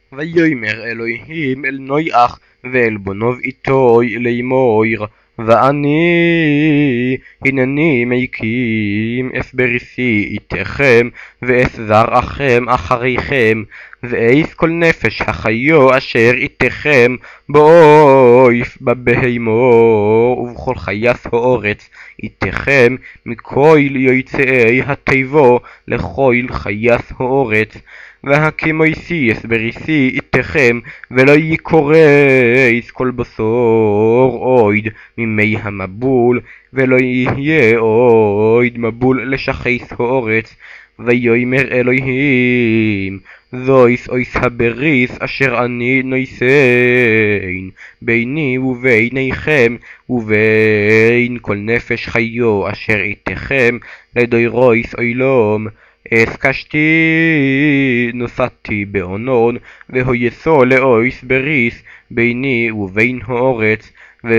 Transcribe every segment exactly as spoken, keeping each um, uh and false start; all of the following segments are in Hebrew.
ויאמר אלוהים אל נויח ואל בניו איתו לאמור, ואני הנני מקים אס בריתי איתכם ואס זרעכם אחריכם, ואיס כל נפש החיו אשר איתכם באויף בבהמו ובכל חייס האורץ איתכם, מכל יוצאי התיבו לכל חייס האורץ. והקימויסי אס בריתי איתכם, ולא יקורס כל בשור אויד ממי המבול, ולא יהיה אויד מבול לשחייס האורץ. ויאמר אלוהים, זויס אויס הבריס אשר אני נויסיין ביני וביניכם ובין כל נפש חיו אשר איתכם לדוירויס אוילום. אסקשתי נוסעתי באונון, והויסו לאויס בריס ביני ובין האורץ,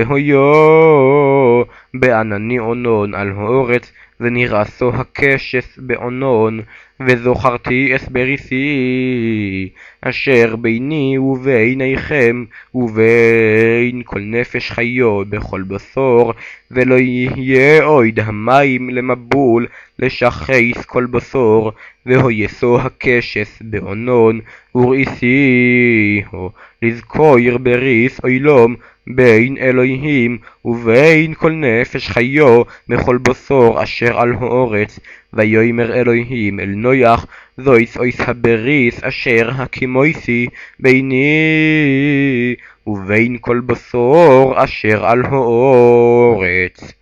והויו בענני אונון על האורץ, ונרעסו הקשס באונון. וזוכרתי אס בריסי אשר ביני וביניכם ובין כל נפש חיו בכל בשור, ולא יהיה אויד המים למבול לשחייס כל בשור. והויסו הקשס באונון, וראיסיהו לזכור בריס אוילום בין אלוהים ובין כל נפש חיו מכל בשור אשר על האורץ. ויאמר אלוהים אל נויח, זויס אויס הבריס אשר הקימויסי ביני ובין כל בשור אשר על האורץ.